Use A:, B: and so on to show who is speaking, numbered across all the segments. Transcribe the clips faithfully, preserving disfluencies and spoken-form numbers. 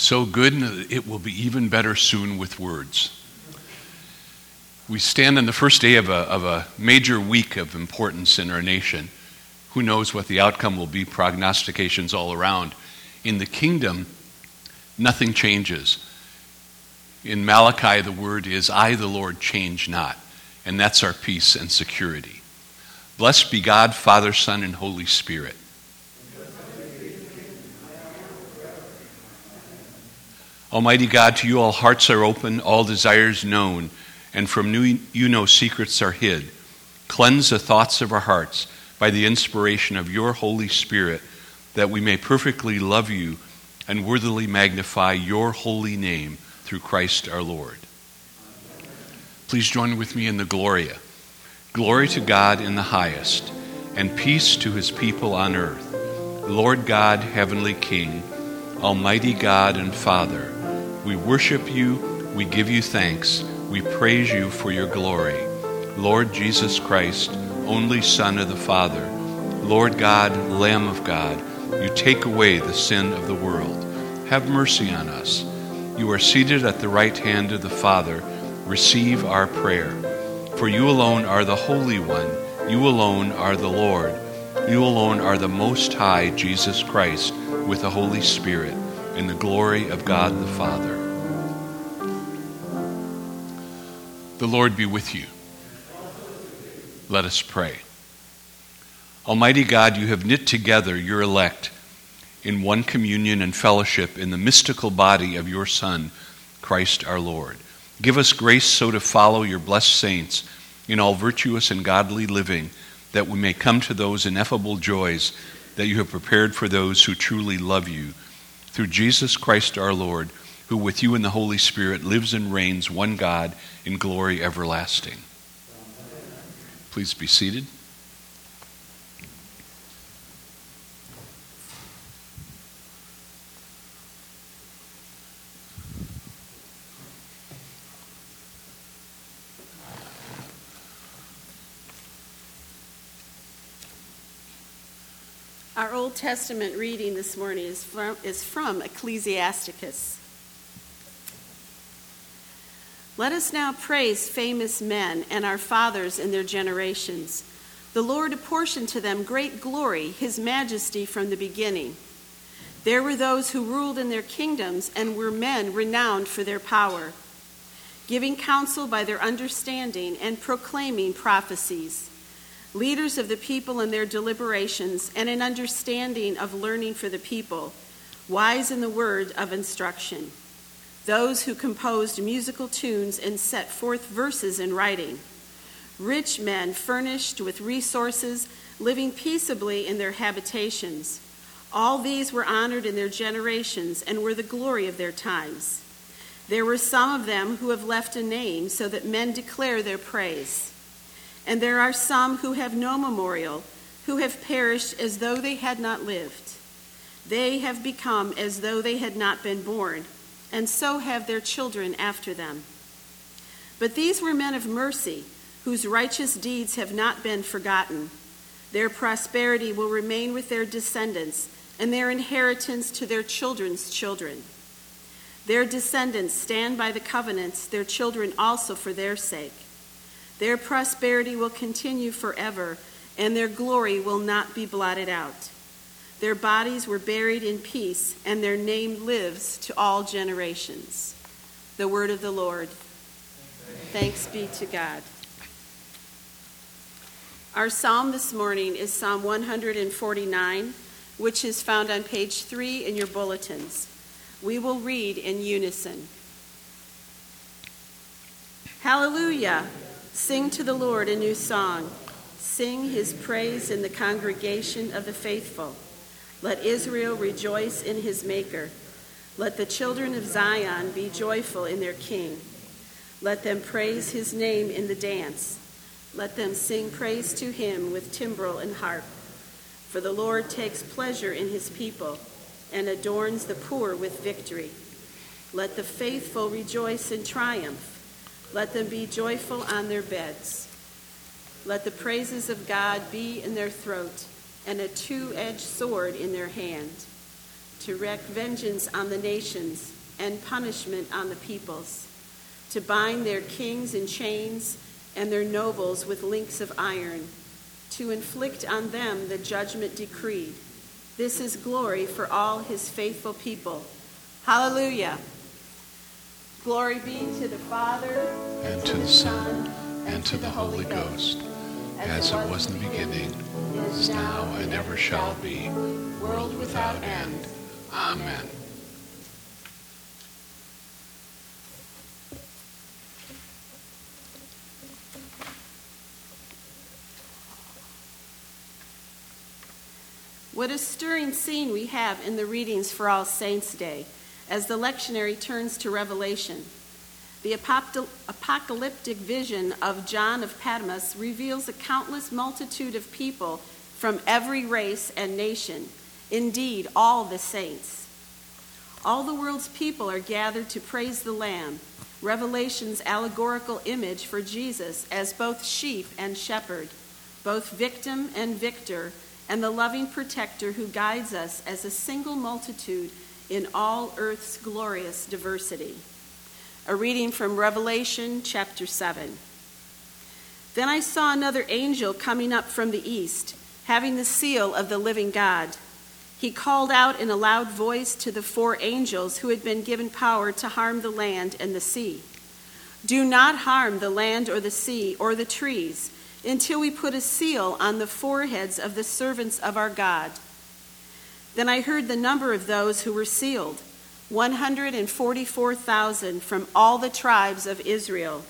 A: So good, and it will be even better soon with words. We stand on the first day of a, of a major week of importance in our nation. Who knows what the outcome will be? Prognostications all around. In the kingdom, nothing changes. In Malachi, the word is, I, the Lord, change not. And that's our peace and security. Blessed be God, Father, Son, and Holy Spirit. Almighty God, to you all hearts are open, all desires known, and from you no secrets are hid. Cleanse the thoughts of our hearts by the inspiration of your Holy Spirit, that we may perfectly love you and worthily magnify your holy name through Christ our Lord. Please join with me in the Gloria. Glory to God in the highest, and peace to his people on earth. Lord God, heavenly King, Almighty God and Father, we worship you, we give you thanks, we praise you for your glory. Lord Jesus Christ, only Son of the Father, Lord God, Lamb of God, you take away the sin of the world. Have mercy on us. You are seated at the right hand of the Father. Receive our prayer. For you alone are the Holy One. You alone are the Lord. You alone are the Most High, Jesus Christ, with the Holy Spirit, in the glory of God the Father. The Lord be with you. Let us pray. Almighty God, you have knit together your elect in one communion and fellowship in the mystical body of your Son, Christ our Lord. Give us grace so to follow your blessed saints in all virtuous and godly living, that we may come to those ineffable joys that you have prepared for those who truly love you. Through Jesus Christ our Lord, who with you in the Holy Spirit lives and reigns, one God, in glory everlasting. Please be seated.
B: Our Old Testament reading this morning is from, is from Ecclesiasticus. Let us now praise famous men and our fathers in their generations. The Lord apportioned to them great glory, his majesty from the beginning. There were those who ruled in their kingdoms and were men renowned for their power, giving counsel by their understanding and proclaiming prophecies. Leaders of the people in their deliberations and an understanding of learning for the people, wise in the word of instruction. Those who composed musical tunes and set forth verses in writing. Rich men furnished with resources, living peaceably in their habitations. All these were honored in their generations and were the glory of their times. There were some of them who have left a name so that men declare their praise. And there are some who have no memorial, who have perished as though they had not lived. They have become as though they had not been born, and so have their children after them. But these were men of mercy, whose righteous deeds have not been forgotten. Their prosperity will remain with their descendants, and their inheritance to their children's children. Their descendants stand by the covenants, their children also for their sake. Their prosperity will continue forever, and their glory will not be blotted out. Their bodies were buried in peace, and their name lives to all generations. The word of the Lord. Thanks be to God. Our psalm this morning is Psalm one forty-nine, which is found on page three in your bulletins. We will read in unison. Hallelujah! Sing to the Lord a new song. Sing his praise in the congregation of the faithful. Let Israel rejoice in his Maker. Let the children of Zion be joyful in their King. Let them praise his name in the dance. Let them sing praise to him with timbrel and harp. For the Lord takes pleasure in his people and adorns the poor with victory. Let the faithful rejoice in triumph. Let them be joyful on their beds. Let the praises of God be in their throat and a two-edged sword in their hand, to wreak vengeance on the nations and punishment on the peoples, to bind their kings in chains and their nobles with links of iron, to inflict on them the judgment decreed. This is glory for all his faithful people. Hallelujah. Glory be to the Father,
A: and to the Son, and to the Holy Ghost, as it was in the beginning, is now, and ever shall be, world without end. Amen.
B: What a stirring scene we have in the readings for All Saints' Day as the lectionary turns to Revelation. The apocalyptic vision of John of Patmos reveals a countless multitude of people from every race and nation, indeed all the saints. All the world's people are gathered to praise the Lamb, Revelation's allegorical image for Jesus as both sheep and shepherd, both victim and victor, and the loving protector who guides us as a single multitude in all earth's glorious diversity. A reading from Revelation chapter seven. Then I saw another angel coming up from the east, having the seal of the living God. He called out in a loud voice to the four angels who had been given power to harm the land and the sea. Do not harm the land or the sea or the trees, until we put a seal on the foreheads of the servants of our God. Then I heard the number of those who were sealed, one hundred forty-four thousand from all the tribes of Israel.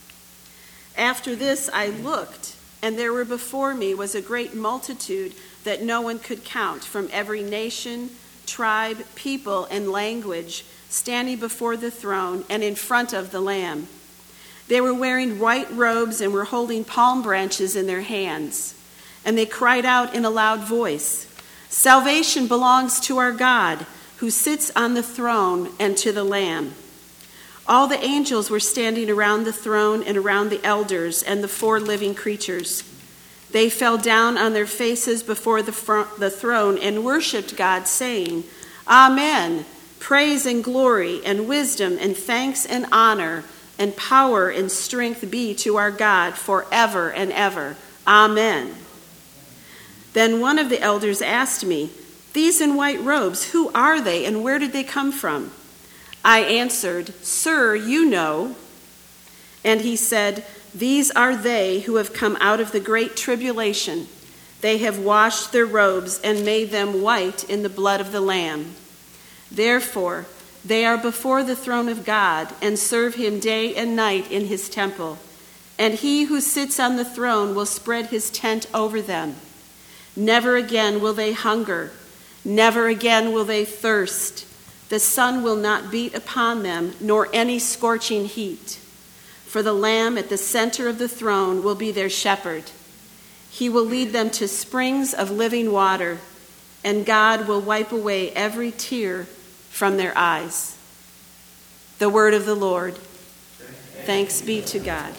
B: After this I looked, and there were before me was a great multitude that no one could count, from every nation, tribe, people, and language, standing before the throne and in front of the Lamb. They were wearing white robes and were holding palm branches in their hands. And they cried out in a loud voice, "Salvation belongs to our God, who sits on the throne, and to the Lamb." All the angels were standing around the throne and around the elders and the four living creatures. They fell down on their faces before the, fr- the throne and worshiped God, saying, "Amen. Praise and glory and wisdom and thanks and honor and power and strength be to our God forever and ever. Amen." Then one of the elders asked me, "These in white robes, who are they and where did they come from?" I answered, "Sir, you know." And he said, "These are they who have come out of the great tribulation. They have washed their robes and made them white in the blood of the Lamb. Therefore, they are before the throne of God and serve him day and night in his temple. And he who sits on the throne will spread his tent over them. Never again will they hunger. Never again will they thirst. The sun will not beat upon them, nor any scorching heat. For the Lamb at the center of the throne will be their shepherd. He will lead them to springs of living water, and God will wipe away every tear from their eyes." The word of the Lord. Thanks be to God.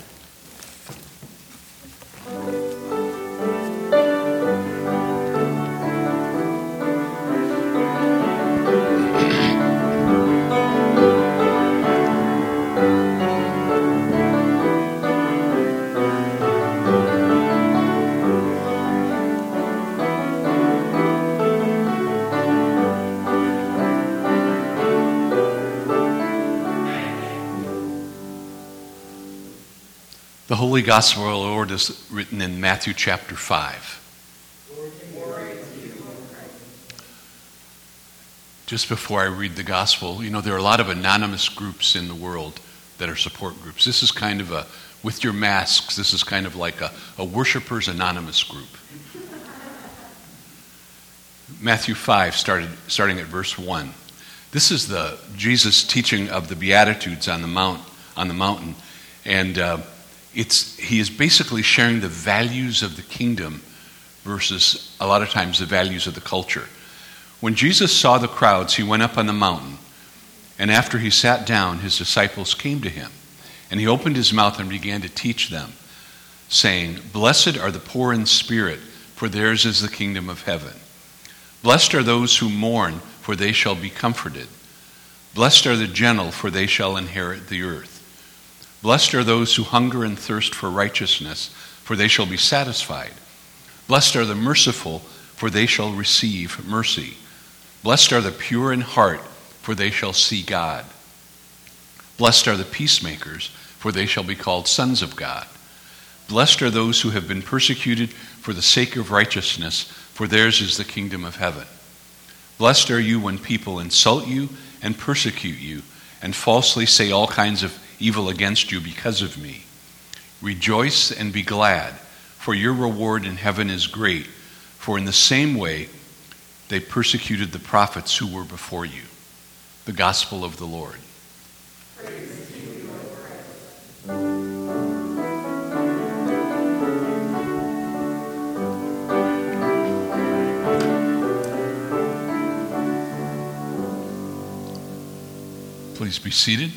A: The Holy Gospel of the Lord is written in Matthew chapter five. Just before I read the Gospel, you know, there are a lot of anonymous groups in the world that are support groups. This is kind of a, with your masks, this is kind of like a, a worshipers anonymous group. Matthew five, started, starting at verse one. This is the Jesus teaching of the Beatitudes on the mount, on the mountain, and uh, It's he is basically sharing the values of the kingdom versus a lot of times the values of the culture. When Jesus saw the crowds, he went up on the mountain, and after he sat down, his disciples came to him, and he opened his mouth and began to teach them, saying, "Blessed are the poor in spirit, for theirs is the kingdom of heaven. Blessed are those who mourn, for they shall be comforted. Blessed are the gentle, for they shall inherit the earth. Blessed are those who hunger and thirst for righteousness, for they shall be satisfied. Blessed are the merciful, for they shall receive mercy. Blessed are the pure in heart, for they shall see God. Blessed are the peacemakers, for they shall be called sons of God. Blessed are those who have been persecuted for the sake of righteousness, for theirs is the kingdom of heaven. Blessed are you when people insult you and persecute you, and falsely say all kinds of evil against you because of me. Rejoice and be glad, for your reward in heaven is great, for in the same way they persecuted the prophets who were before you. The gospel of the Lord.
C: Praise to you, Lord Christ.
A: Please be seated.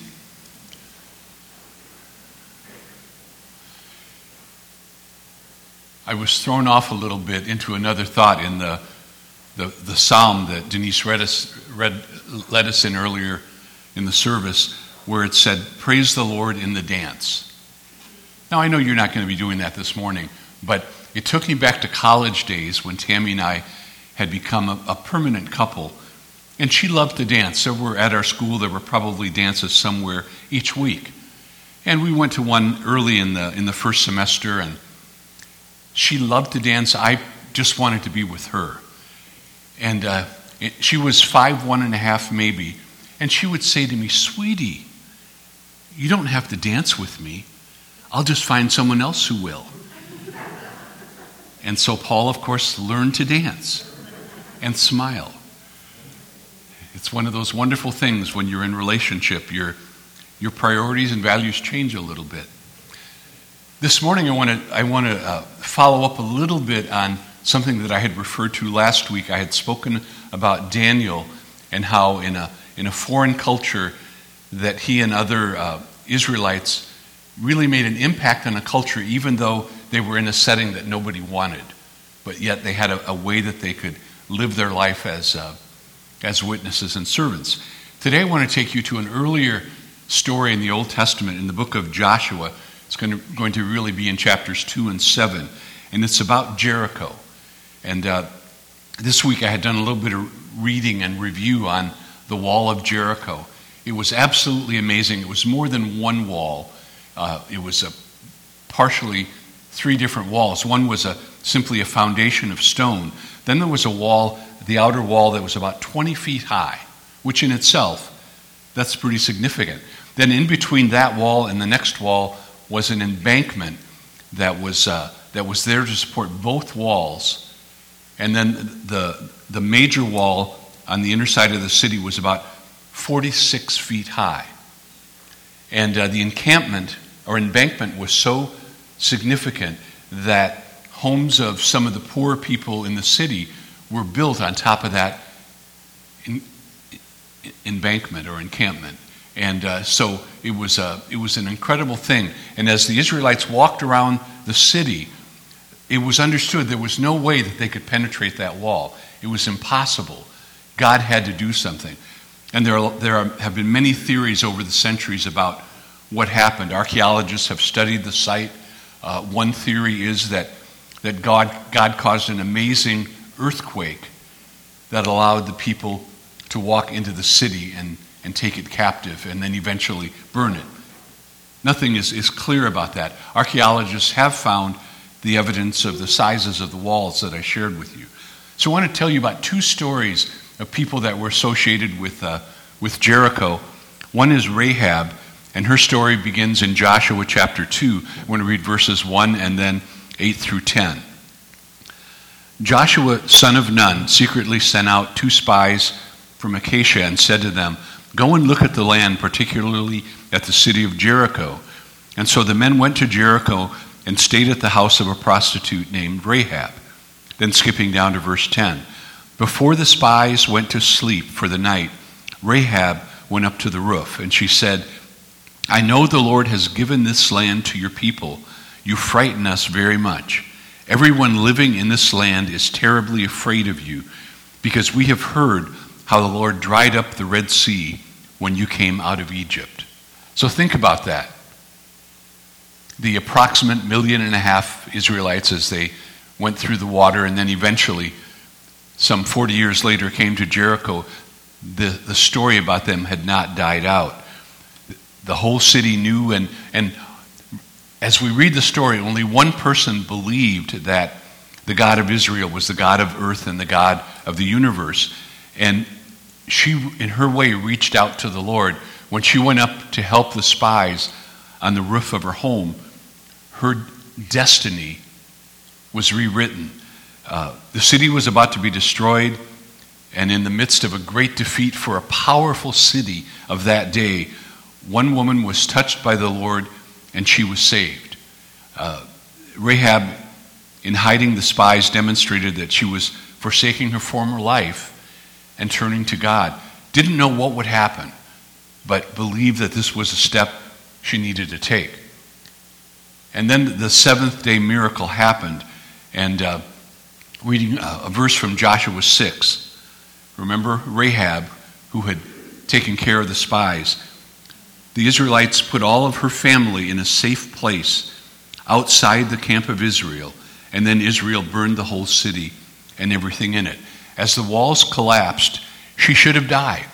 A: I was thrown off a little bit into another thought in the the, the psalm that Denise read us, read, led us in earlier in the service, where it said, "Praise the Lord in the dance." Now, I know you're not going to be doing that this morning, but it took me back to college days when Tammy and I had become a, a permanent couple, and she loved to dance. So we're at our school, there were probably dances somewhere each week. And we went to one early in the in the first semester, and she loved to dance. I just wanted to be with her. And uh, it, she was five, one and a half maybe, and she would say to me, "Sweetie, you don't have to dance with me. I'll just find someone else who will." And so Paul, of course, learned to dance and smile. It's one of those wonderful things when you're in a relationship, your your priorities and values change a little bit. This morning, I want to I want to uh, follow up a little bit on something that I had referred to last week. I had spoken about Daniel and how in a in a foreign culture that he and other uh, Israelites really made an impact on a culture, even though they were in a setting that nobody wanted, but yet they had a, a way that they could live their life as uh, as witnesses and servants. Today, I want to take you to an earlier story in the Old Testament, in the book of Joshua. It's going to, going to really be in chapters two and seven, and it's about Jericho. And uh, this week I had done a little bit of reading and review on the wall of Jericho. It was absolutely amazing. It was more than one wall. Uh, it was a partially three different walls. One was a simply a foundation of stone. Then there was a wall, the outer wall, that was about twenty feet high, which in itself, that's pretty significant. Then in between that wall and the next wall was an embankment that was uh, that was there to support both walls. And then the the major wall on the inner side of the city was about forty-six feet high. And uh, the encampment or embankment was so significant that homes of some of the poor people in the city were built on top of that in, embankment or encampment. And uh, so it was a, it was an incredible thing. And as the Israelites walked around the city, it was understood there was no way that they could penetrate that wall. It was impossible. God had to do something. And there are, there are, have been many theories over the centuries about what happened. Archaeologists have studied the site. Uh, one theory is that, that God, God caused an amazing earthquake that allowed the people to walk into the city and, and take it captive and then eventually burn it. Nothing is, is clear about that. Archaeologists have found the evidence of the sizes of the walls that I shared with you. So I want to tell you about two stories of people that were associated with uh, with Jericho. One is Rahab, and her story begins in Joshua chapter two. I want to read verses one and then eight through ten. Joshua, son of Nun, secretly sent out two spies from Acacia and said to them, "Go and look at the land, particularly at the city of Jericho." And so the men went to Jericho and stayed at the house of a prostitute named Rahab. Then skipping down to verse ten. Before the spies went to sleep for the night, Rahab went up to the roof, and she said, "I know the Lord has given this land to your people. You frighten us very much. Everyone living in this land is terribly afraid of you, because we have heard how the Lord dried up the Red Sea when you came out of Egypt. So think about that. The approximate million and a half Israelites as they went through the water and then eventually, some forty years later, came to Jericho. The, the story about them had not died out. The whole city knew, and, and as we read the story, only one person believed that the God of Israel was the God of earth and the God of the universe. And she, in her way, reached out to the Lord. When she went up to help the spies on the roof of her home, her destiny was rewritten. Uh, the city was about to be destroyed, and in the midst of a great defeat for a powerful city of that day, one woman was touched by the Lord, and she was saved. Uh, Rahab, in hiding the spies, demonstrated that she was forsaking her former life and turning to God. Didn't know what would happen, but believed that this was a step she needed to take. And then the seventh day miracle happened, and uh, reading a, a verse from Joshua six. Remember Rahab, who had taken care of the spies. The Israelites put all of her family in a safe place outside the camp of Israel, and then Israel burned the whole city and everything in it. As the walls collapsed, she should have died,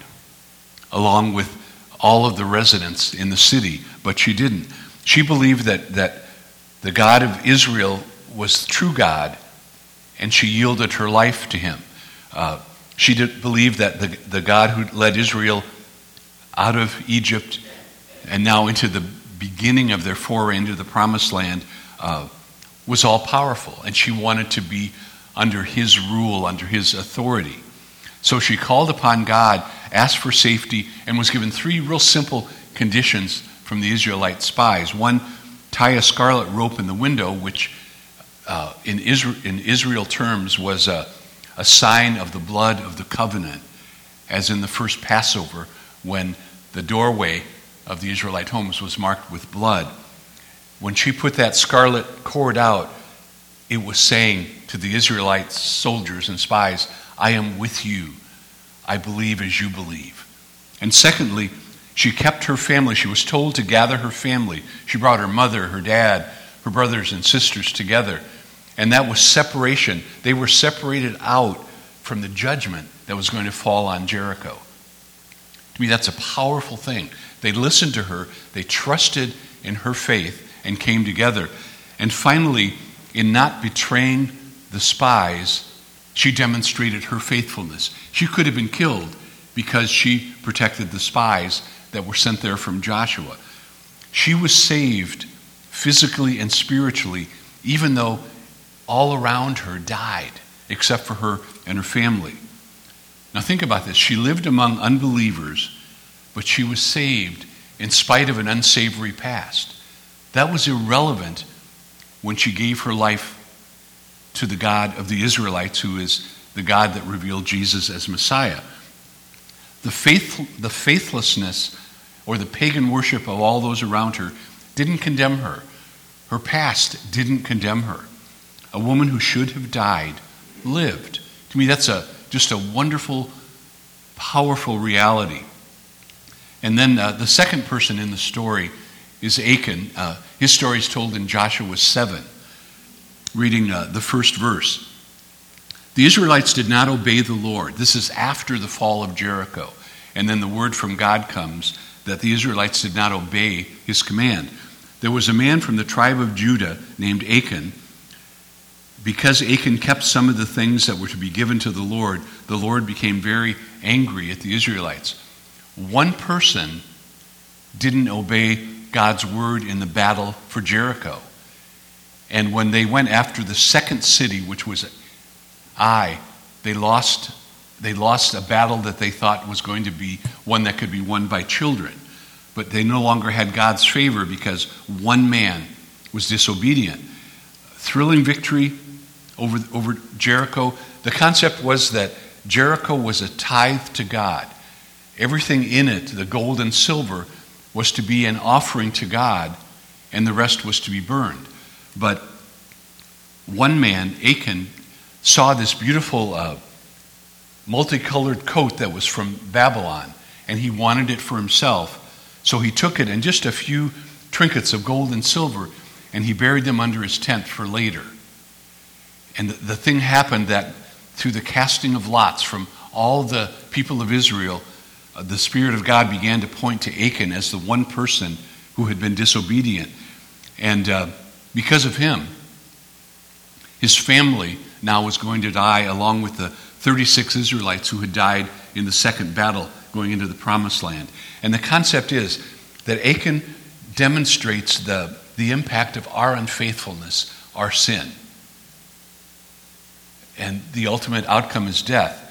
A: along with all of the residents in the city, but she didn't. She believed that, that the God of Israel was the true God, and she yielded her life to him. Uh, she did believe that the, the God who led Israel out of Egypt and now into the beginning of their foray into the promised land uh, was all powerful, and she wanted to be under his rule, under his authority. So she called upon God, asked for safety, and was given three real simple conditions from the Israelite spies. One, tie a scarlet rope in the window, which uh, in, Israel, in Israel terms was a, a sign of the blood of the covenant, as in the first Passover when the doorway of the Israelite homes was marked with blood. When she put that scarlet cord out, it was saying to the Israelite soldiers and spies, I am with you. I believe as you believe. And secondly, she kept her family. She was told to gather her family. She brought her mother, her dad, her brothers and sisters together. And that was separation. They were separated out from the judgment that was going to fall on Jericho. To me, that's a powerful thing. They listened to her. They trusted in her faith and came together. And finally, in not betraying the spies, she demonstrated her faithfulness. She could have been killed because she protected the spies that were sent there from Joshua. She was saved physically and spiritually, even though all around her died, except for her and her family. Now think about this. She lived among unbelievers, but she was saved in spite of an unsavory past. That was irrelevant when she gave her life to the God of the Israelites, who is the God that revealed Jesus as Messiah. The faith, the faithlessness or the pagan worship of all those around her didn't condemn her. Her past didn't condemn her. A woman who should have died lived. To me, that's a just a wonderful, powerful reality. And then uh, the second person in the story is Achan. Uh, his story is told in Joshua seven, reading uh, the first verse. The Israelites did not obey the Lord. This is after the fall of Jericho. And then the word from God comes that the Israelites did not obey his command. There was a man from the tribe of Judah named Achan. Because Achan kept some of the things that were to be given to the Lord, the Lord became very angry at the Israelites. One person didn't obey God's word in the battle for Jericho. And when they went after the second city, which was Ai, they lost, they lost a battle that they thought was going to be one that could be won by children. But they no longer had God's favor because one man was disobedient. Thrilling victory over, over Jericho. The concept was that Jericho was a tithe to God. Everything in it, the gold and silver, was to be an offering to God, and the rest was to be burned. But one man, Achan, saw this beautiful uh, multicolored coat that was from Babylon, and he wanted it for himself. So he took it and just a few trinkets of gold and silver, and he buried them under his tent for later. And the, the thing happened that through the casting of lots from all the people of Israel, uh, the Spirit of God began to point to Achan as the one person who had been disobedient. And uh, because of him, his family now was going to die along with the thirty-six Israelites who had died in the second battle going into the Promised Land. And the concept is that Achan demonstrates the, the impact of our unfaithfulness, our sin. And the ultimate outcome is death.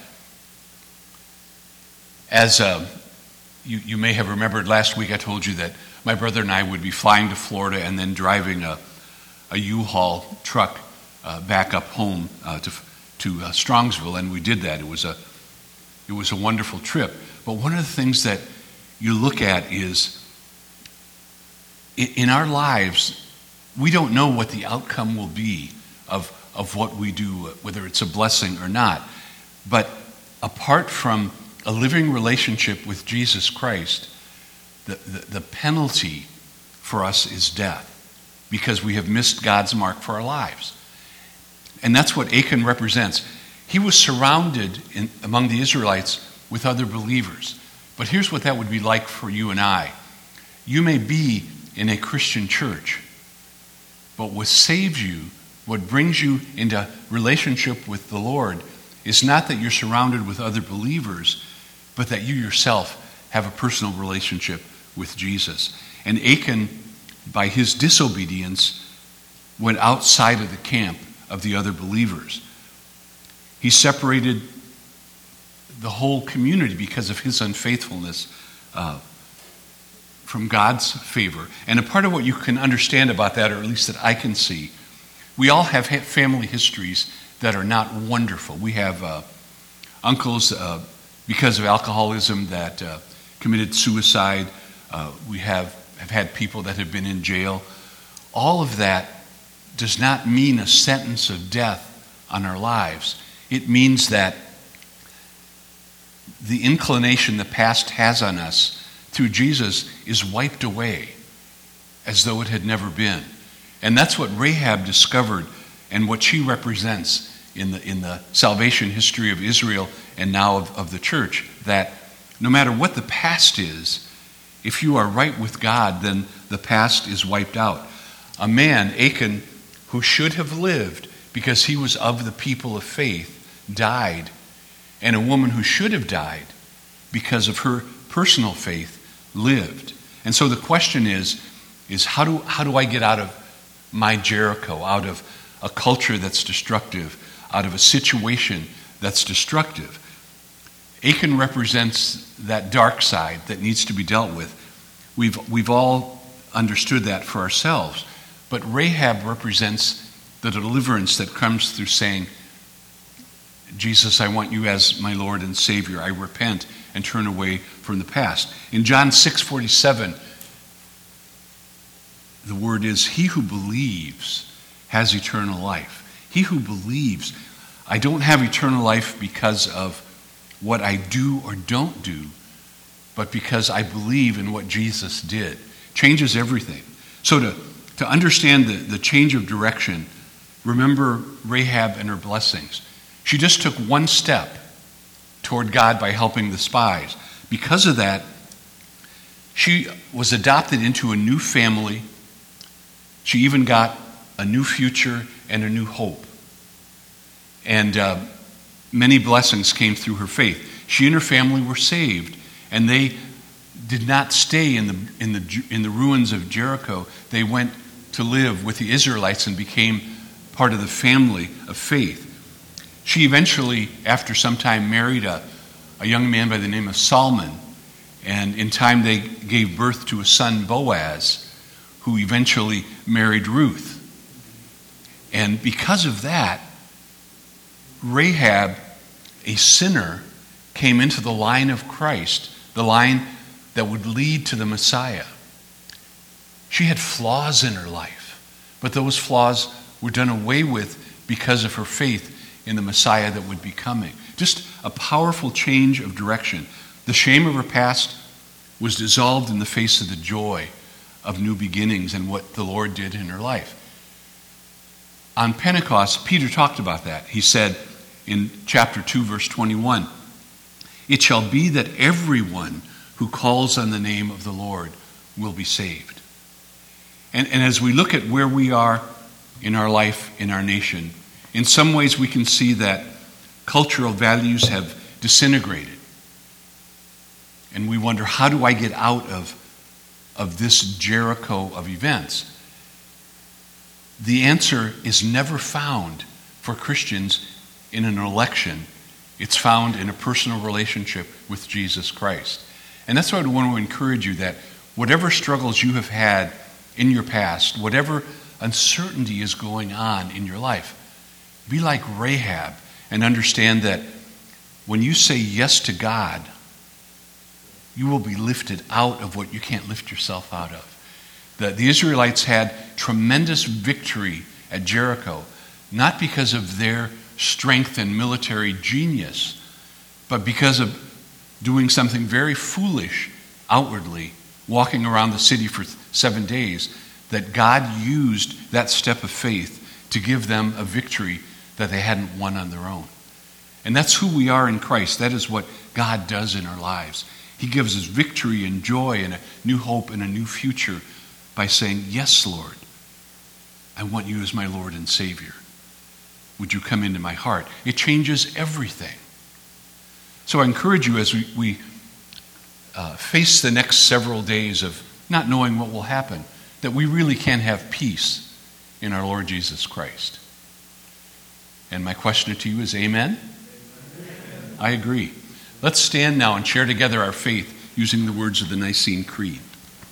A: As uh, you, you may have remembered last week, I told you that my brother and I would be flying to Florida and then driving a, a U-Haul truck uh, back up home uh, to to uh, Strongsville, and we did that. It was a it was a wonderful trip. But one of the things that you look at is in, in our lives, we don't know what the outcome will be of of what we do, whether it's a blessing or not. But apart from a living relationship with Jesus Christ, the, the, the penalty for us is death, because we have missed God's mark for our lives. And that's what Achan represents. He was surrounded in, among the Israelites with other believers. But here's what that would be like for you and I. You may be in a Christian church, but what saves you, what brings you into relationship with the Lord, is not that you're surrounded with other believers, but that you yourself have a personal relationship with Jesus. And Achan, by his disobedience, went outside of the camp of the other believers. He separated the whole community because of his unfaithfulness uh, from God's favor. And a part of what you can understand about that, or at least that I can see, we all have family histories that are not wonderful. We have uh, uncles, uh, because of alcoholism, that uh, committed suicide. Uh, we have, have had people that have been in jail. All of that does not mean a sentence of death on our lives. It means that the inclination the past has on us through Jesus is wiped away as though it had never been. And that's what Rahab discovered and what she represents in the in the salvation history of Israel and now of, of the church, that no matter what the past is, if you are right with God, then the past is wiped out. A man, Achan, who should have lived because he was of the people of faith, died. And a woman who should have died because of her personal faith lived. And so the question is, is how do how do I get out of my Jericho, out of a culture that's destructive, out of a situation that's destructive? Achan represents that dark side that needs to be dealt with. We've we've all understood that for ourselves. But Rahab represents the deliverance that comes through saying, Jesus, I want you as my Lord and Savior. I repent and turn away from the past. In John six forty-seven, the word is, he who believes has eternal life. He who believes. I don't have eternal life because of what I do or don't do, but because I believe in what Jesus did. Changes everything. So to, to understand the, the change of direction, remember Rahab and her blessings. She just took one step toward God by helping the spies. Because of that, she was adopted into a new family. She even got a new future and a new hope. And uh, many blessings came through her faith. She and her family were saved, and they did not stay in the in the in the ruins of Jericho. They went to live with the Israelites and became part of the family of faith. She eventually, after some time, married a, a young man by the name of Salmon, and in time they gave birth to a son, Boaz, who eventually married Ruth. And because of that, Rahab, a sinner, came into the line of Christ, the line that would lead to the Messiah. She had flaws in her life, but those flaws were done away with because of her faith in the Messiah that would be coming. Just a powerful change of direction. The shame of her past was dissolved in the face of the joy of new beginnings and what the Lord did in her life. On Pentecost, Peter talked about that. He said in chapter two, verse twenty-one, "It shall be that everyone who calls on the name of the Lord will be saved." And, and as we look at where we are in our life, in our nation, in some ways we can see that cultural values have disintegrated. And we wonder, how do I get out of, of this Jericho of events? The answer is never found for Christians in an election. It's found in a personal relationship with Jesus Christ. And that's why I want to encourage you that whatever struggles you have had in your past, whatever uncertainty is going on in your life, be like Rahab and understand that when you say yes to God, you will be lifted out of what you can't lift yourself out of. The, the Israelites had tremendous victory at Jericho, not because of their strength and military genius, but because of doing something very foolish outwardly, walking around the city for seven days, that God used that step of faith to give them a victory that they hadn't won on their own. And that's who we are in Christ. That is what God does in our lives. He gives us victory and joy and a new hope and a new future by saying, "Yes, Lord, I want you as my Lord and Savior. Would you come into my heart?" It changes everything. So I encourage you as we, we uh, face the next several days of not knowing what will happen, that we really can have peace in our Lord Jesus Christ. And my question to you is, amen? Amen. I agree. Let's stand now and share together our faith using the words of the Nicene Creed.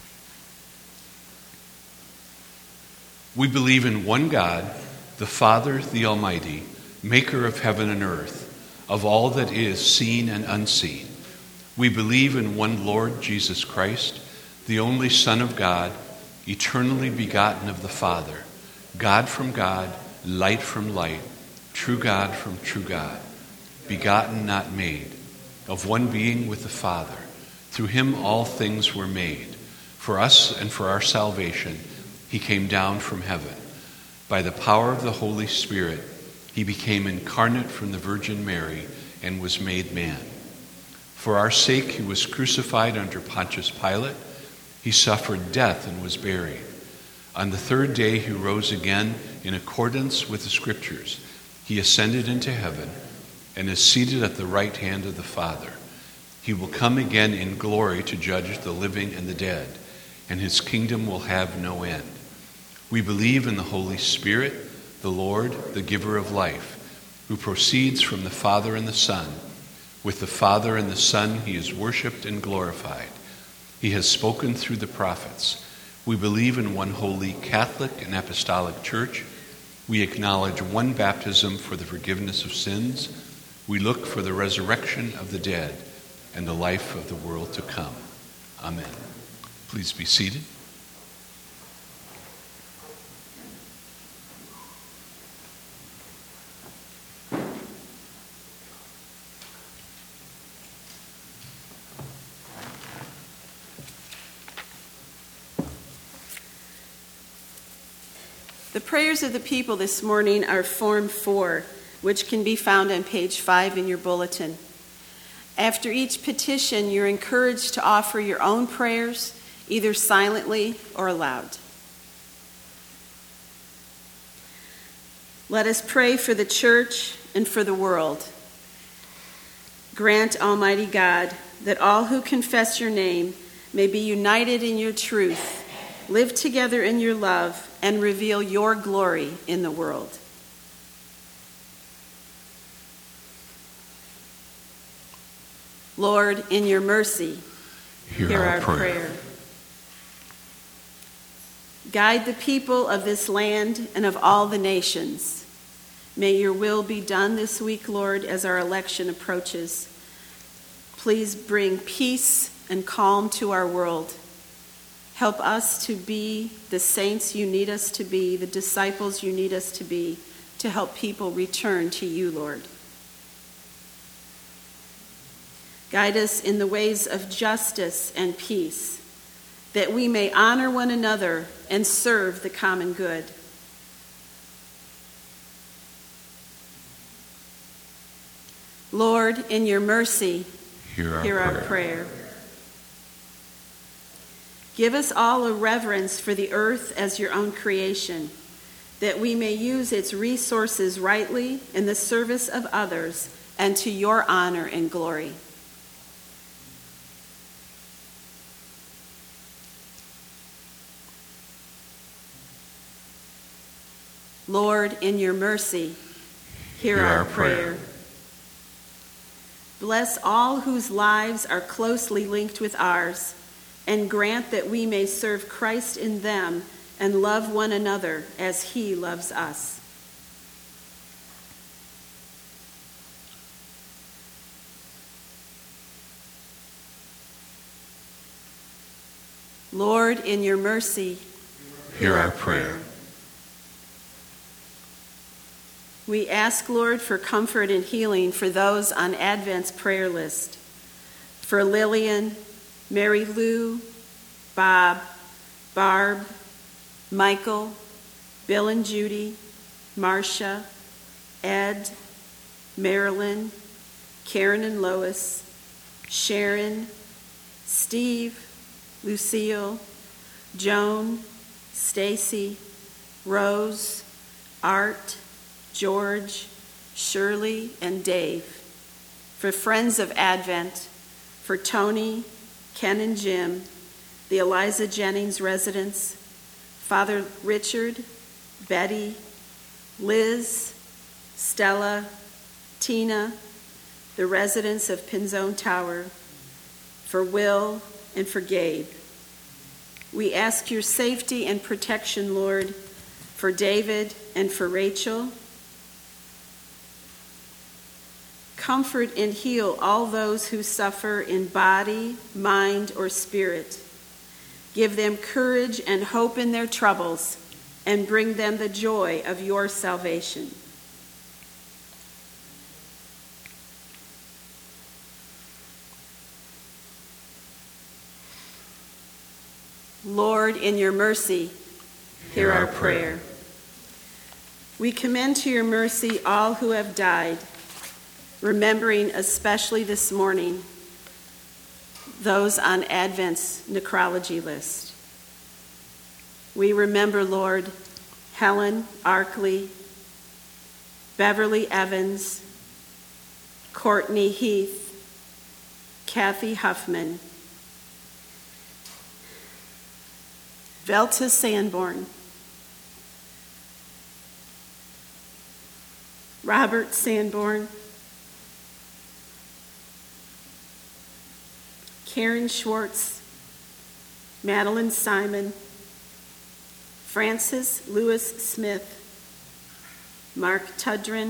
A: We believe in one God, the Father, the Almighty, maker of heaven and earth, of all that is seen and unseen. We believe in one Lord Jesus Christ, the only Son of God, eternally begotten of the Father, God from God, light from light, true God from true God, begotten, not made, of one being with the Father. Through him all things were made. For us and for our salvation, he came down from heaven. By the power of the Holy Spirit, he became incarnate from the Virgin Mary and was made man. For our sake, he was crucified under Pontius Pilate. He suffered death and was buried. On the third day, he rose again in accordance with the Scriptures. He ascended into heaven and is seated at the right hand of the Father. He will come again in glory to judge the living and the dead, and his kingdom will have no end. We believe in the Holy Spirit, the Lord, the giver of life, who proceeds from the Father and the Son. With the Father and the Son, he is worshipped and glorified. He has spoken through the prophets. We believe in one holy Catholic and Apostolic Church. We acknowledge one baptism for the forgiveness of sins. We look for the resurrection of the dead and the life of the world to come. Amen. Please be seated.
B: The prayers of the people this morning are Form four, which can be found on page five in your bulletin. After each petition, you're encouraged to offer your own prayers, either silently or aloud. Let us pray for the church and for the world. Grant, Almighty God, that all who confess your name may be united in your truth, live together in your love, and reveal your glory in the world. Lord, in your mercy,
A: hear,
B: hear
A: our,
B: our
A: prayer.
B: prayer. Guide the people of this land and of all the nations. May your will be done this week, Lord, as our election approaches. Please bring peace and calm to our world. Help us to be the saints you need us to be, the disciples you need us to be, to help people return to you, Lord. Guide us in the ways of justice and peace, that we may honor one another and serve the common good. Lord, in your mercy,
A: Hear our,
B: hear our
A: prayer.
B: prayer. Give us all a reverence for the earth as your own creation, that we may use its resources rightly in the service of others and to your honor and glory. Lord, in your mercy, hear,
A: Hear
B: our,
A: our
B: prayer.
A: prayer.
B: Bless all whose lives are closely linked with ours, and grant that we may serve Christ in them and love one another as he loves us. Lord, in your mercy,
A: Hear our prayer.
B: We ask, Lord, for comfort and healing for those on Advent's prayer list. For Lillian, Mary Lou, Bob, Barb, Michael, Bill and Judy, Marcia, Ed, Marilyn, Karen and Lois, Sharon, Steve, Lucille, Joan, Stacy, Rose, Art, George, Shirley, and Dave. For friends of Advent, for Tony, Ken and Jim, the Eliza Jennings residents, Father Richard, Betty, Liz, Stella, Tina, the residents of Pinzone Tower, for Will and for Gabe. We ask your safety and protection, Lord, for David and for Rachel. Comfort and heal all those who suffer in body, mind, or spirit. Give them courage and hope in their troubles, and bring them the joy of your salvation. Lord, in your mercy, hear our prayer. We commend to your mercy all who have died, remembering especially this morning those on Advent's necrology list. We remember, Lord, Helen Arkley, Beverly Evans, Courtney Heath, Kathy Huffman, Velta Sanborn, Robert Sanborn, Karen Schwartz, Madeline Simon, Francis Lewis Smith, Mark Tudrin,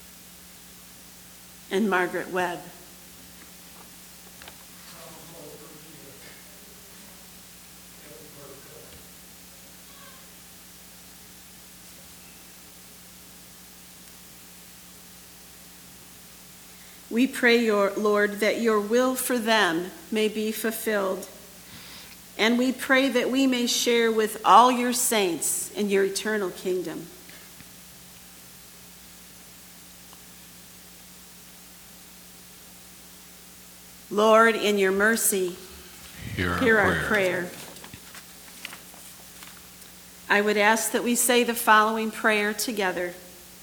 B: and Margaret Webb. We pray, your, Lord, that your will for them may be fulfilled. And we pray that we may share with all your saints in your eternal kingdom. Lord, in your mercy,
A: Hear our,
B: hear our
A: prayer.
B: prayer. I would ask that we say the following prayer together.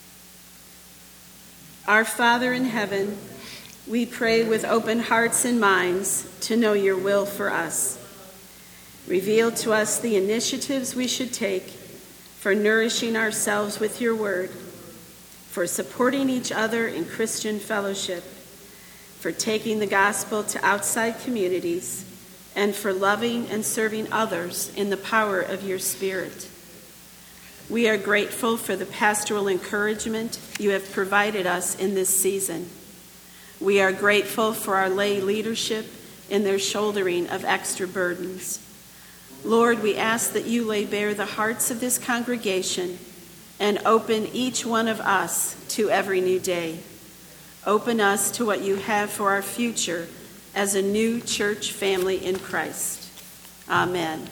B: Our Father in heaven, we pray with open hearts and minds to know your will for us. Reveal to us the initiatives we should take for nourishing ourselves with your word, for supporting each other in Christian fellowship, for taking the gospel to outside communities, and for loving and serving others in the power of your Spirit. We are grateful for the pastoral encouragement you have provided us in this season. We are grateful for our lay leadership in their shouldering of extra burdens. Lord, we ask that you lay bare the hearts of this congregation and open each one of us to every new day. Open us to what you have for our future as a new church family in Christ. Amen.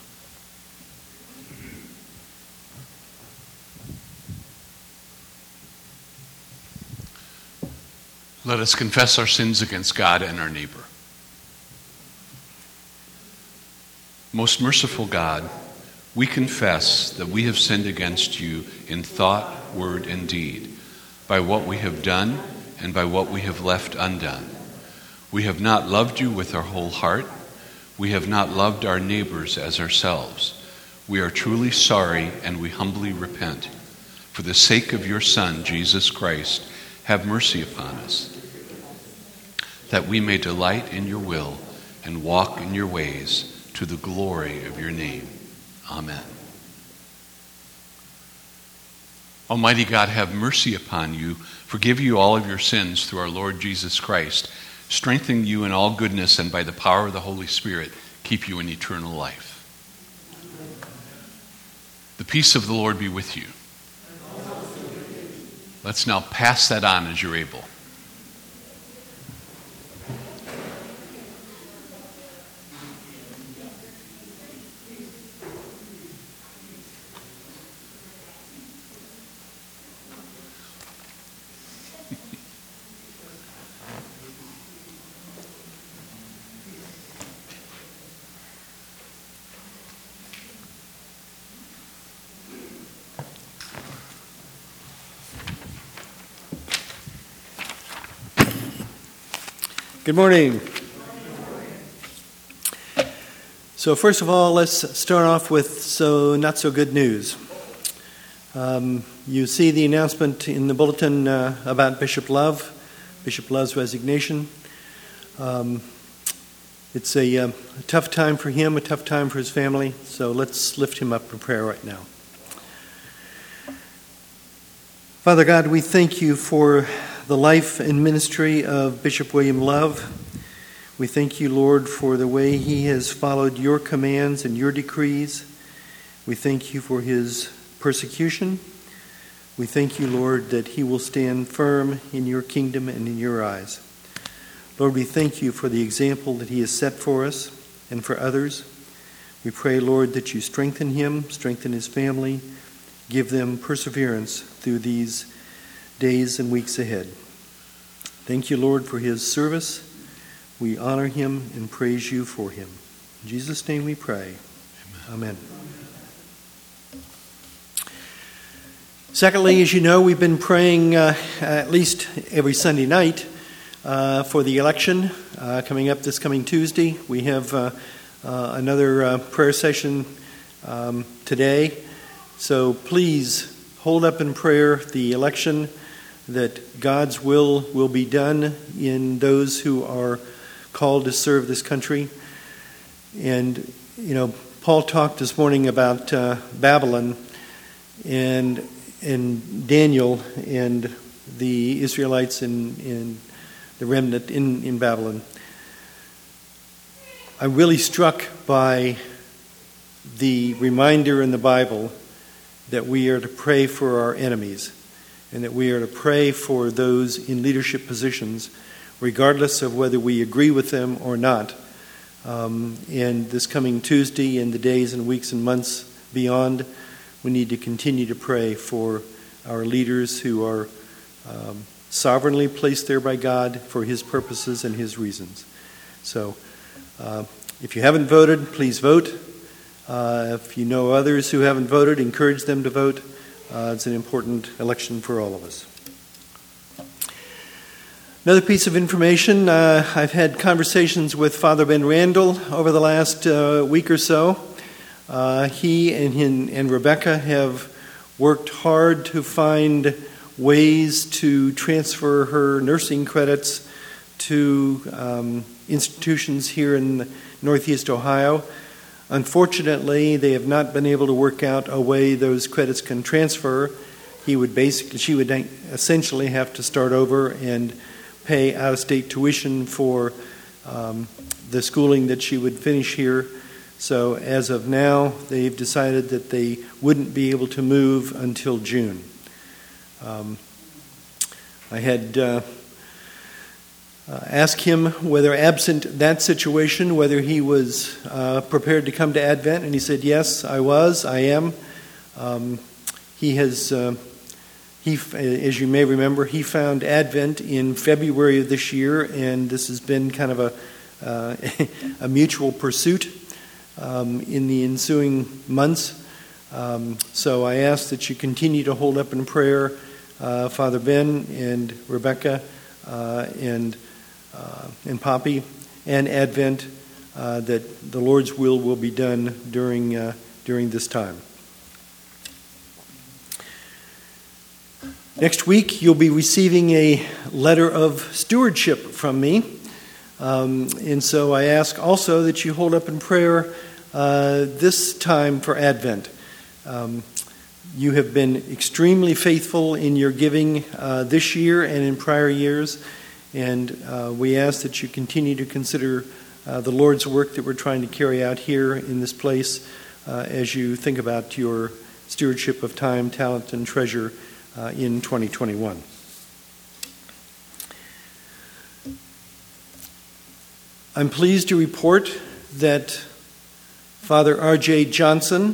A: Let us confess our sins against God and our neighbor. Most merciful God, we confess that we have sinned against you in thought, word, and deed, by what we have done and by what we have left undone. We have not loved you with our whole heart. We have not loved our neighbors as ourselves. We are truly sorry and we humbly repent. For the sake of your Son, Jesus Christ, have mercy upon us, that we may delight in your will and walk in your ways to the glory of your name. Amen. Almighty God, have mercy upon you, forgive you all of your sins through our Lord Jesus Christ, strengthen you in all goodness, and by the power of the Holy Spirit, keep you in eternal life. The peace of the Lord be with you. Let's now pass that on as you're able.
D: Good morning. So first of all, let's start off with so not so good news. Um, you see the announcement in the bulletin uh, about Bishop Love, Bishop Love's resignation. Um, it's a, uh, a tough time for him, a tough time for his family, so let's lift him up in prayer right now. Father God, we thank you for the life and ministry of Bishop William Love. We thank you, Lord, for the way he has followed your commands and your decrees. We thank you for his persecution. We thank you, Lord, that he will stand firm in your kingdom and in your eyes. Lord, we thank you for the example that he has set for us and for others. We pray, Lord, that you strengthen him, strengthen his family, give them perseverance through these days and weeks ahead. Thank you, Lord, for his service. We honor him and praise you for him. In Jesus' name we pray. Amen. Amen. Secondly, as you know, we've been praying uh, at least every Sunday night uh, for the election uh, coming up this coming Tuesday. We have uh, uh, another uh, prayer session um, today. So please hold up in prayer the election, that God's will will be done in those who are called to serve this country. And, you know, Paul talked this morning about uh, Babylon and and Daniel and the Israelites and, and the remnant in, in Babylon. I'm really struck by the reminder in the Bible that we are to pray for our enemies and that we are to pray for those in leadership positions, regardless of whether we agree with them or not. Um, and this coming Tuesday and the days and weeks and months beyond, we need to continue to pray for our leaders who are um, sovereignly placed there by God for his purposes and his reasons. So uh, if you haven't voted, please vote. Uh, if you know others who haven't voted, encourage them to vote. Uh, it's an important election for all of us. Another piece of information, uh, I've had conversations with Father Ben Randall over the last uh, week or so. Uh, he and, him, and Rebecca have worked hard to find ways to transfer her nursing credits to um, institutions here in Northeast Ohio. Unfortunately, they have not been able to work out a way those credits can transfer. He would basically, she would essentially have to start over and pay out-of-state tuition for um, the schooling that she would finish here. So as of now, they've decided that they wouldn't be able to move until June. Um, I had uh, uh, ask him whether, absent that situation, whether he was uh, prepared to come to Advent, and he said, yes, I was, I am. Um, he has, uh, he, as you may remember, he found Advent in February of this year, and this has been kind of a, uh, a mutual pursuit um, in the ensuing months. Um, so I ask that you continue to hold up in prayer uh, Father Ben and Rebecca uh, and uh, and Poppy and Advent, uh, that the Lord's will will be done during uh, during this time. Next week, you'll be receiving a letter of stewardship from me. Um, and so I ask also that you hold up in prayer uh, this time for Advent. Um, you have been extremely faithful in your giving uh, this year and in prior years, and uh, we ask that you continue to consider uh, the Lord's work that we're trying to carry out here in this place uh, as you think about your stewardship of time, talent, and treasure uh, in twenty twenty-one. I'm pleased to report that Father R J Johnson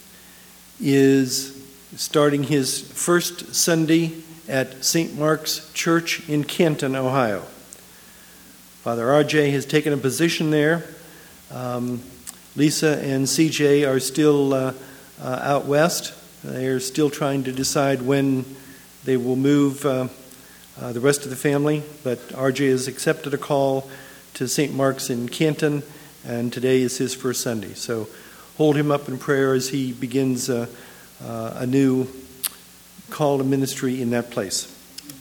D: is starting his first Sunday at Saint Mark's Church in Canton, Ohio. Father R J has taken a position there. Um, Lisa and C J are still uh, uh, out west. They are still trying to decide when they will move uh, uh, the rest of the family, but R J has accepted a call to Saint Mark's in Canton, and today is his first Sunday. So hold him up in prayer as he begins uh, uh, a new call to ministry in that place.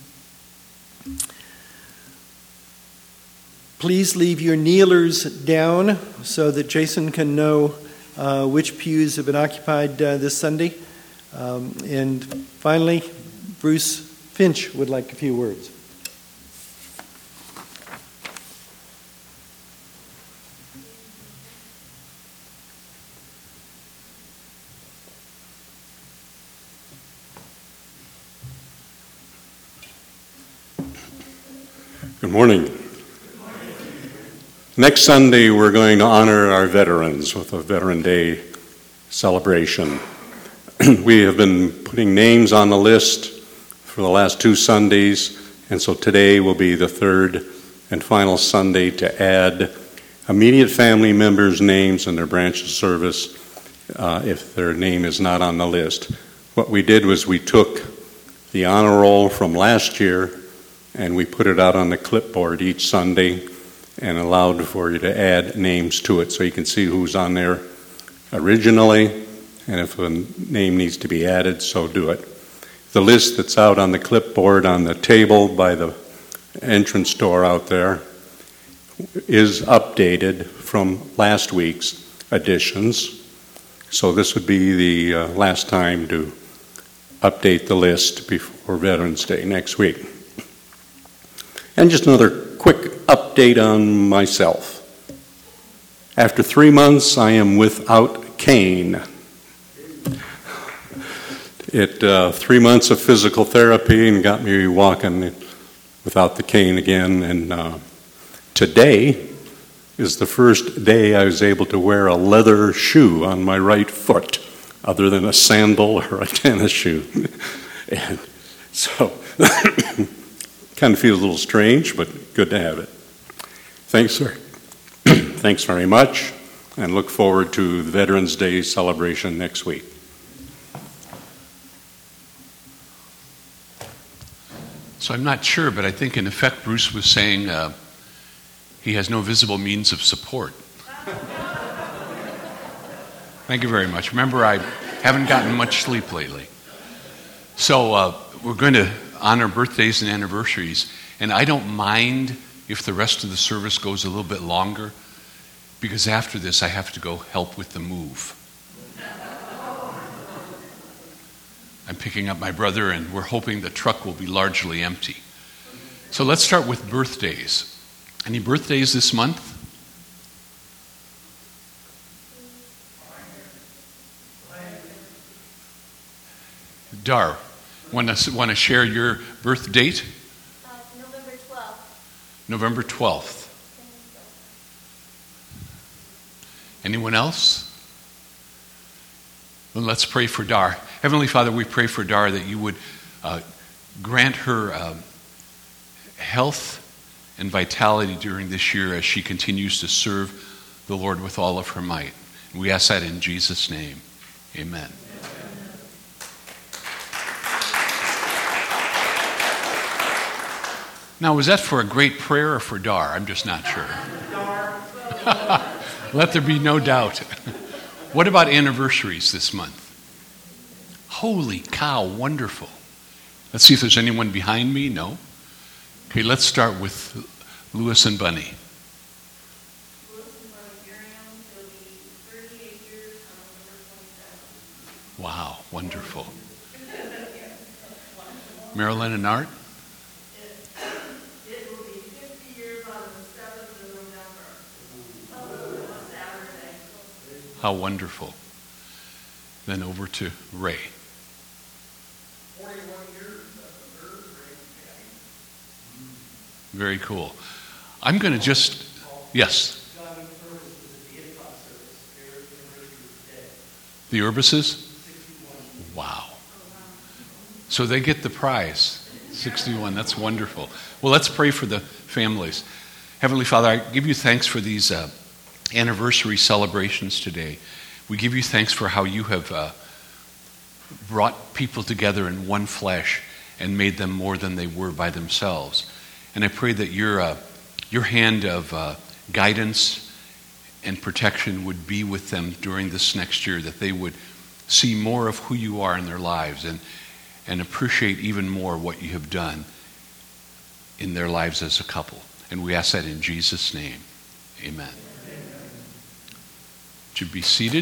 D: Please leave your kneelers down so that Jason can know uh, which pews have been occupied uh, this Sunday. Um, and finally, Bruce Finch would like a few words.
E: Good morning. Good morning. Next Sunday, we're going to honor our veterans with a Veteran Day celebration. We have been putting names on the list for the last two Sundays, and so today will be the third and final Sunday to add immediate family members' names in their branch of service uh, if their name is not on the list. What we did was we took the honor roll from last year and we put it out on the clipboard each Sunday and allowed for you to add names to it so you can see who's on there originally, and if a name needs to be added, so do it. The list that's out on the clipboard on the table by the entrance door out there is updated from last week's editions. So this would be the uh, last time to update the list before Veterans Day next week. And just another quick update on myself. After three months, I am without cane. It uh, three months of physical therapy and got me walking without the cane again. And uh, today is the first day I was able to wear a leather shoe on my right foot, other than a sandal or a tennis shoe. And so, kind of feels a little strange, but good to have it. Thanks, sir. Thanks very much, and look forward to the Veterans Day celebration next week.
A: So I'm not sure, but I think in effect Bruce was saying uh, he has no visible means of support. Thank you very much. Remember, I haven't gotten much sleep lately. So uh, we're going to honor birthdays and anniversaries, and I don't mind if the rest of the service goes a little bit longer, because after this I have to go help with the move. I'm picking up my brother, and we're hoping the truck will be largely empty. So let's start with birthdays. Any birthdays this month? Dar, want to want to share your birth date?
C: Uh, November twelfth.
A: November twelfth. Anyone else? Then let's pray for Dar. Heavenly Father, we pray for Dar that you would uh, grant her uh, health and vitality during this year as she continues to serve the Lord with all of her might. And we ask that in Jesus' name. Amen. Now, was that for a great prayer or for Dar? I'm just not sure. Let there be no doubt. What about anniversaries this month? Holy cow, wonderful. Let's see if there's anyone behind me. No? Okay, let's start with Lewis and Bunny.
C: Lewis and Bunny Miriam will be thirty-eight years on November twenty-seventh.
A: Wow, wonderful. Marilyn and Art?
C: It will be fifty years on the seventh of November. On Saturday.
A: How wonderful. Then over to Ray.
F: forty-one years, that's the third grade caddy.
A: Very cool. I'm going to just, yes,
F: John Urban was at the eight o'clock service. Their anniversary was today.
A: the Urbises?
F: sixty-one.
A: Wow. So they get the prize. sixty-one, that's wonderful. Well, let's pray for the families. Heavenly Father, I give you thanks for these uh, anniversary celebrations today. We give you thanks for how you have uh, brought people together in one flesh and made them more than they were by themselves. And I pray that your, uh, your hand of uh, guidance and protection would be with them during this next year, that they would see more of who you are in their lives and, and appreciate even more what you have done in their lives as a couple. And we ask that in Jesus' name. Amen. Would you be seated?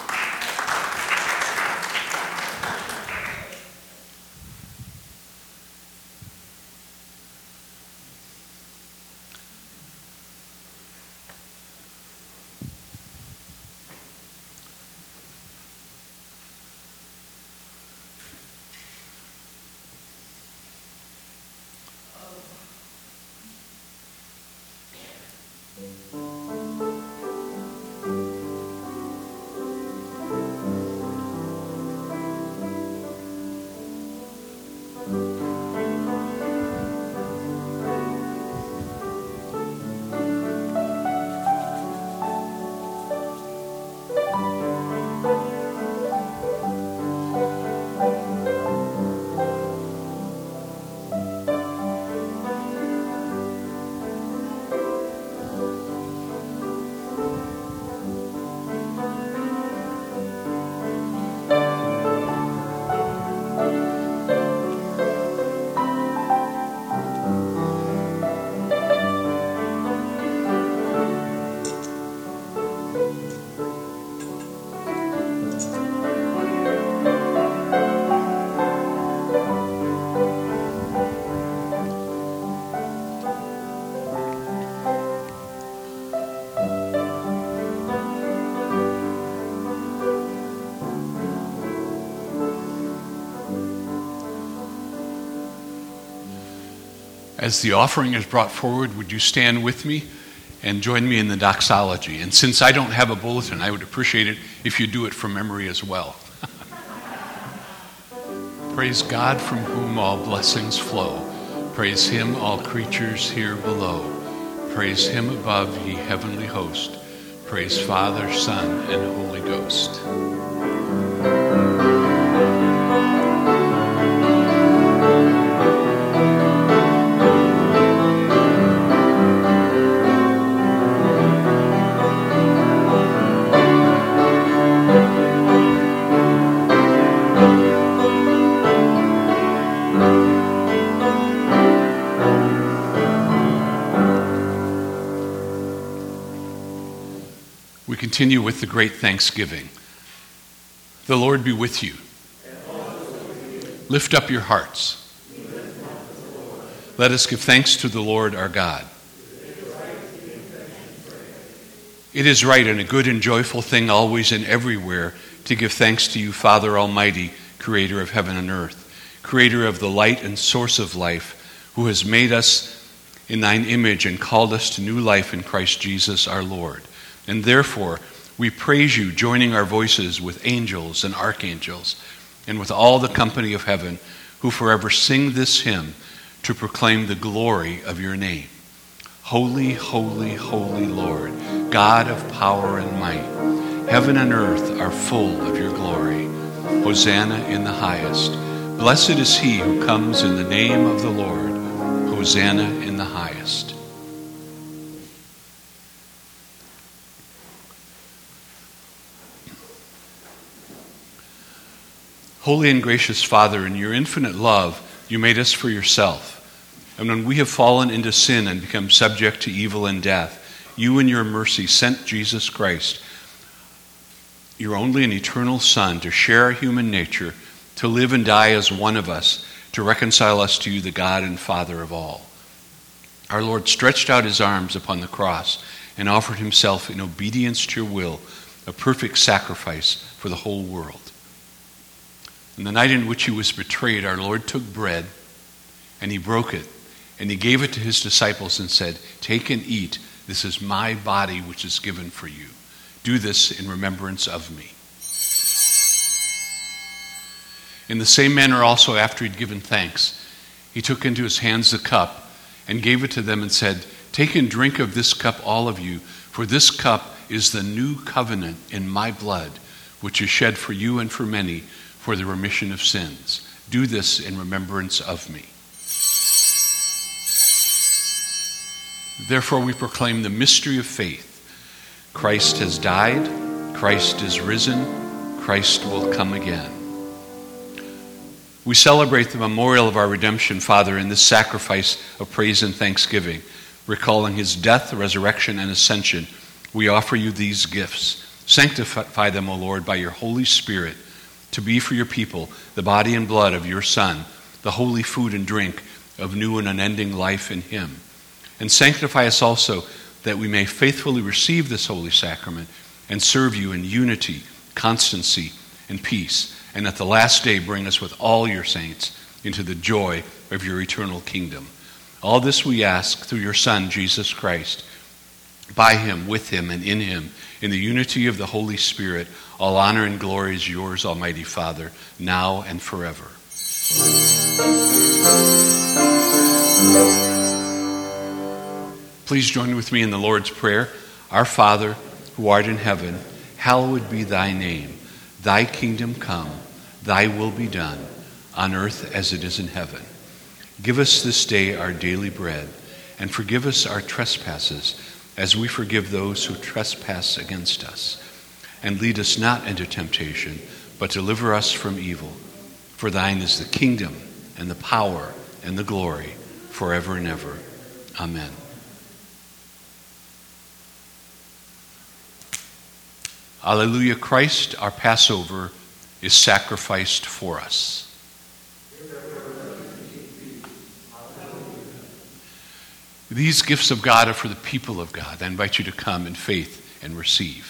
A: As the offering is brought forward, would you stand with me and join me in the doxology? And since I don't have a bulletin, I would appreciate it if you do it from memory as well. Praise God, from whom all blessings flow. Praise him, all creatures here below. Praise him above, ye heavenly host. Praise Father, Son, and Holy Ghost. We continue with the great thanksgiving. The Lord be with you. Lift up your hearts. Let us give thanks to the Lord our God. It is right and a good and joyful thing always and everywhere to give thanks to you, Father Almighty, creator of heaven and earth, creator of the light and source of life, who has made us in thine image and called us to new life in Christ Jesus our Lord. And therefore, we praise you, joining our voices with angels and archangels, and with all the company of heaven, who forever sing this hymn to proclaim the glory of your name. Holy, holy, holy Lord, God of power and might, heaven and earth are full of your glory. Hosanna in the highest. Blessed is he who comes in the name of the Lord. Hosanna in the highest. Holy and gracious Father, in your infinite love, you made us for yourself. And when we have fallen into sin and become subject to evil and death, you in your mercy sent Jesus Christ, your only and eternal Son, to share our human nature, to live and die as one of us, to reconcile us to you, the God and Father of all. Our Lord stretched out his arms upon the cross and offered himself in obedience to your will, a perfect sacrifice for the whole world. On the night in which he was betrayed, our Lord took bread and he broke it and he gave it to his disciples and said, "Take and eat. This is my body which is given for you. Do this in remembrance of me." In the same manner also, after he'd given thanks, he took into his hands the cup and gave it to them and said, "Take and drink of this cup, all of you, for this cup is the new covenant in my blood, which is shed for you and for many for the remission of sins. Do this in remembrance of me." Therefore we proclaim the mystery of faith. Christ has died, Christ is risen, Christ will come again. We celebrate the memorial of our redemption, Father, in this sacrifice of praise and thanksgiving. Recalling his death, resurrection, and ascension, we offer you these gifts. Sanctify them, O Lord, by your Holy Spirit, to be for your people the body and blood of your Son, the holy food and drink of new and unending life in him. And sanctify us also, that we may faithfully receive this holy sacrament and serve you in unity, constancy, and peace, and at the last day bring us with all your saints into the joy of your eternal kingdom. All this we ask through your Son, Jesus Christ, by him, with him, and in him, in the unity of the Holy Spirit. All honor and glory is yours, Almighty Father, now and forever. Please join with me in the Lord's Prayer. Our Father, who art in heaven, hallowed be thy name. Thy kingdom come, thy will be done, on earth as it is in heaven. Give us this day our daily bread, and forgive us our trespasses, as we forgive those who trespass against us. And lead us not into temptation, but deliver us from evil. For thine is the kingdom, and the power, and the glory, forever and ever. Amen. Alleluia, Christ, our Passover, is sacrificed for us. These gifts of God are for the people of God. I invite you to come in faith and receive.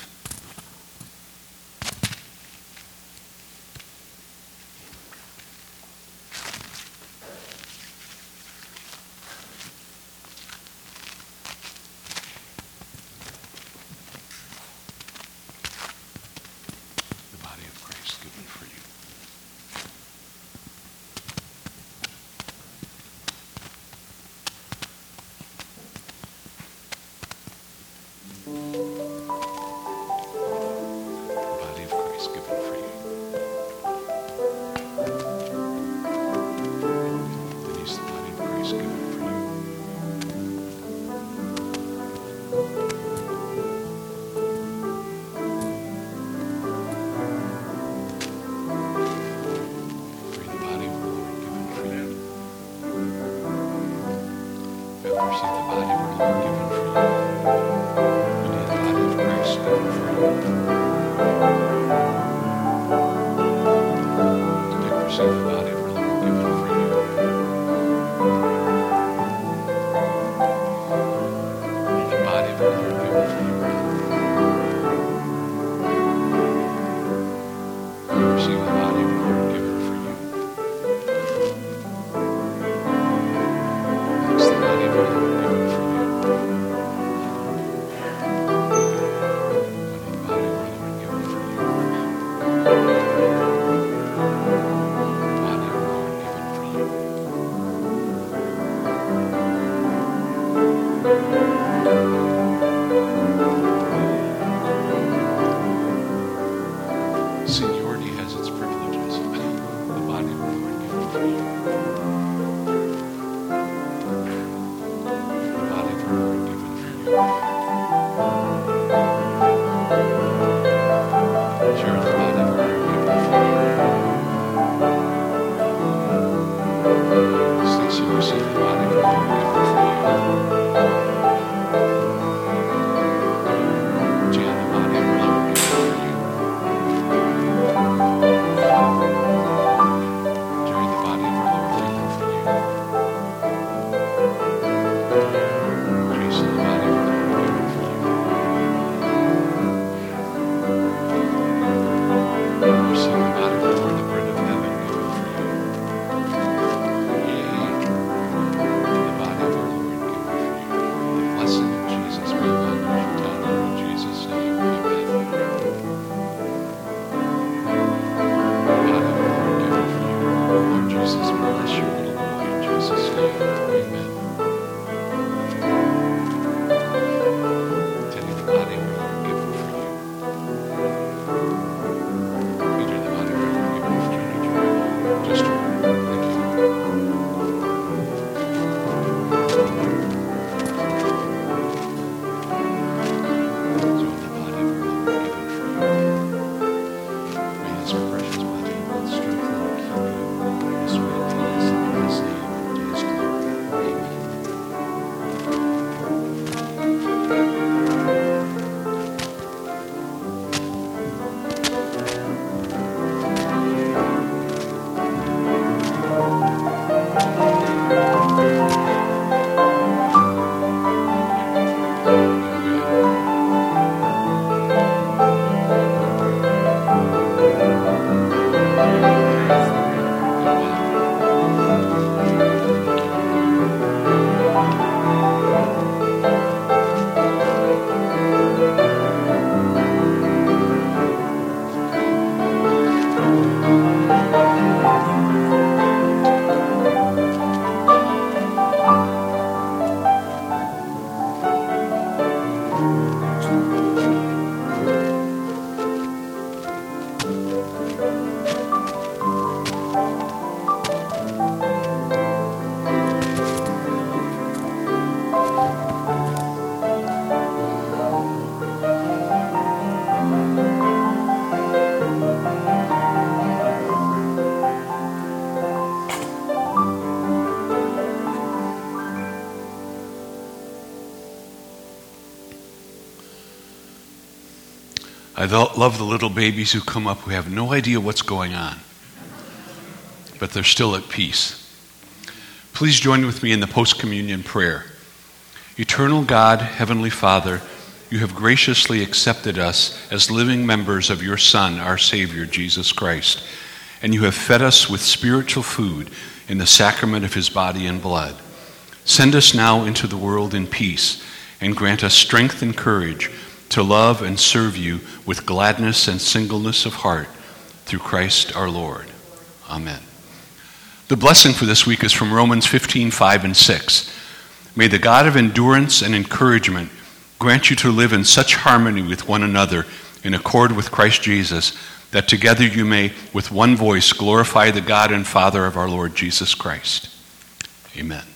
A: I lo- love the little babies who come up who have no idea what's going on, but they're still at peace. Please join with me in the post-communion prayer. Eternal God, Heavenly Father, you have graciously accepted us as living members of your Son, our Savior, Jesus Christ, and you have fed us with spiritual food in the sacrament of his body and blood. Send us now into the world in peace and grant us strength and courage to love and serve you with gladness and singleness of heart through Christ our Lord. Amen. The blessing for this week is from Romans fifteen, five and six. May the God of endurance and encouragement grant you to live in such harmony with one another in accord with Christ Jesus, that together you may with one voice glorify the God and Father of our Lord Jesus Christ. Amen.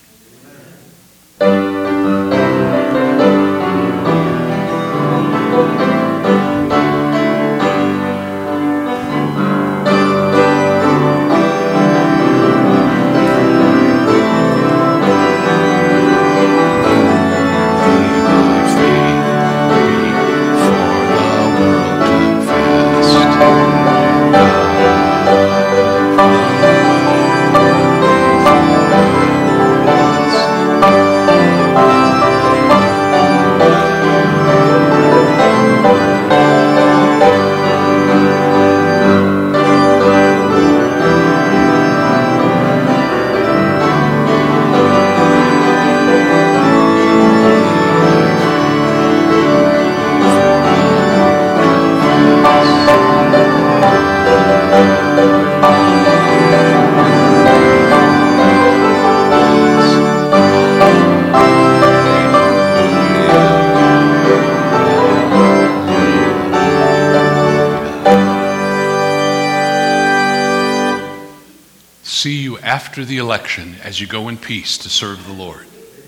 A: See you after the election as you go in peace to serve the Lord.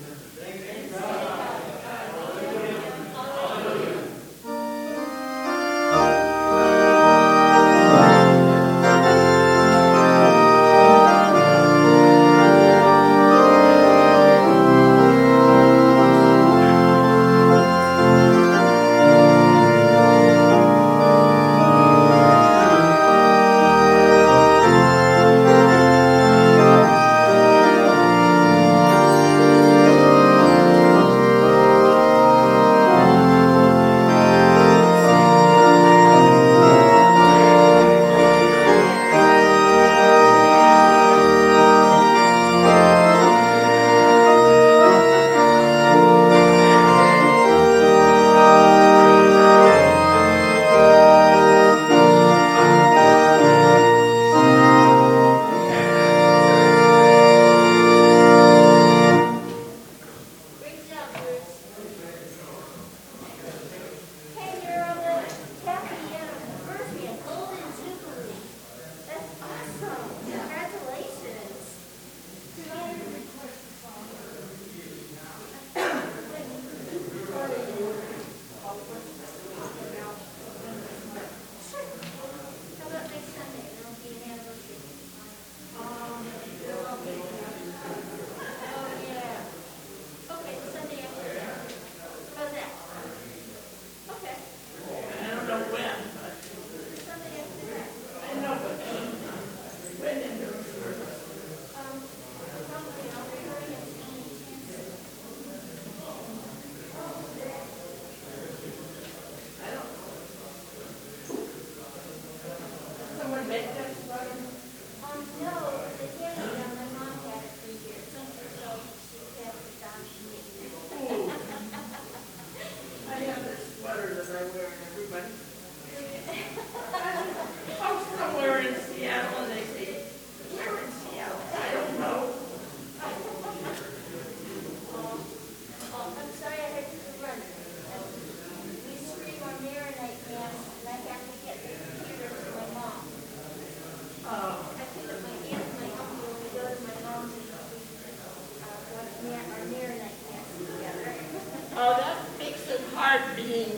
G: Oh, that makes it hard being,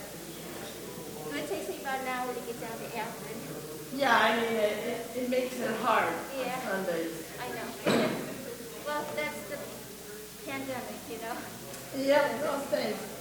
C: It takes me about an hour to get down to Akron.
G: yeah, I mean, it, it, it makes it hard
C: Yeah.
G: on Sundays.
C: I know. Well, that's the pandemic, you know.
G: Yeah, no, thanks.